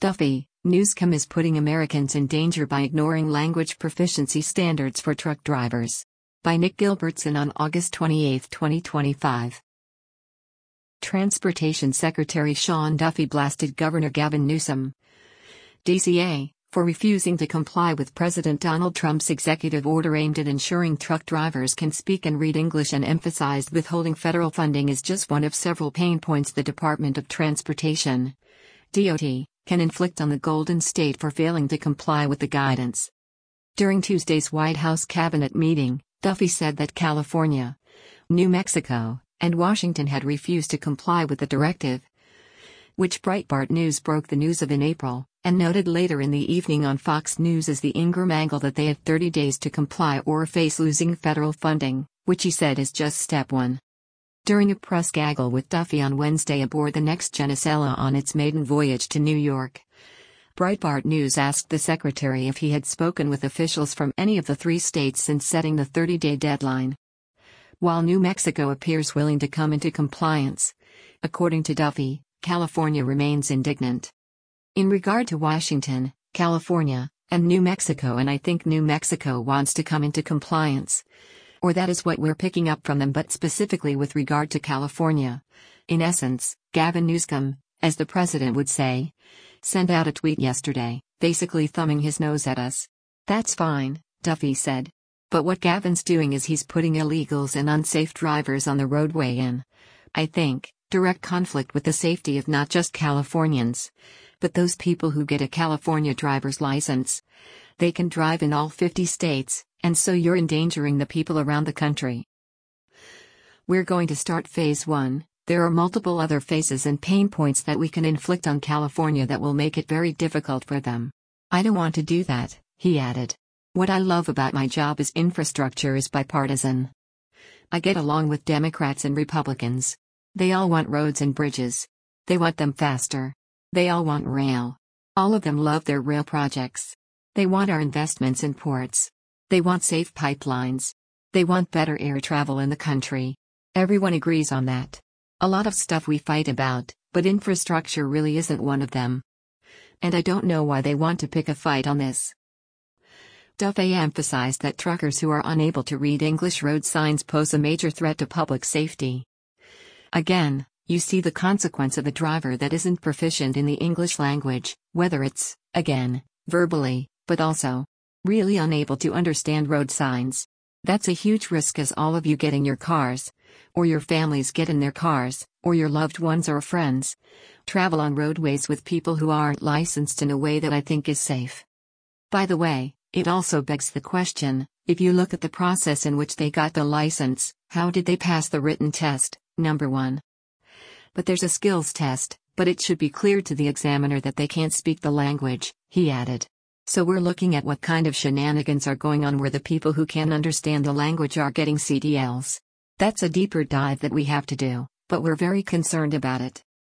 Duffy, Newscom is putting Americans in danger by ignoring language proficiency standards for truck drivers. By Nick Gilbertson on August 28, 2025. Transportation Secretary Sean Duffy blasted Governor Gavin Newsom, DCA, for refusing to comply with President Donald Trump's executive order aimed at ensuring truck drivers can speak and read English, and emphasized withholding federal funding is just one of several pain points the Department of Transportation, DOT, can inflict on the Golden State for failing to comply with the guidance. During Tuesday's White House cabinet meeting, Duffy said that California, New Mexico, and Washington had refused to comply with the directive, which Breitbart News broke the news of in April, and noted later in the evening on Fox News as the Ingram angle that they have 30 days to comply or face losing federal funding, which he said is just step one. During a press gaggle with Duffy on Wednesday aboard the NextGen Acela on its maiden voyage to New York, Breitbart News asked the secretary if he had spoken with officials from any of the three states since setting the 30-day deadline. While New Mexico appears willing to come into compliance, according to Duffy, California remains indignant. In regard to Washington, California, and New Mexico, and I think New Mexico wants to come into compliance, or that is what we're picking up from them, but specifically with regard to California. In essence, Gavin Newsom, as the president would say, sent out a tweet yesterday, basically thumbing his nose at us. That's fine, Duffy said. But what Gavin's doing is he's putting illegals and unsafe drivers on the roadway in, I think, direct conflict with the safety of not just Californians, but those people who get a California driver's license. They can drive in all 50 states, and so you're endangering the people around the country. We're going to start phase 1. There are multiple other phases and pain points that we can inflict on California that will make it very difficult for them. I don't want to do that, he added. What I love about my job is infrastructure is bipartisan. I get along with Democrats and Republicans. They all want roads and bridges. They want them faster. They all want rail. All of them love their rail projects. They want our investments in ports. They want safe pipelines. They want better air travel in the country. Everyone agrees on that. A lot of stuff we fight about, but infrastructure really isn't one of them. And I don't know why they want to pick a fight on this. Duffy emphasized that truckers who are unable to read English road signs pose a major threat to public safety. Again, you see the consequence of a driver that isn't proficient in the English language, whether it's, again, verbally, but also really unable to understand road signs. That's a huge risk, as all of you get in your cars, or your families get in their cars, or your loved ones or friends travel on roadways with people who aren't licensed in a way that I think is safe. By the way, it also begs the question, if you look at the process in which they got the license, how did they pass the written test, number one? But there's a skills test, but it should be clear to the examiner that they can't speak the language, he added. So we're looking at what kind of shenanigans are going on where the people who can't understand the language are getting CDLs. That's a deeper dive that we have to do, but we're very concerned about it.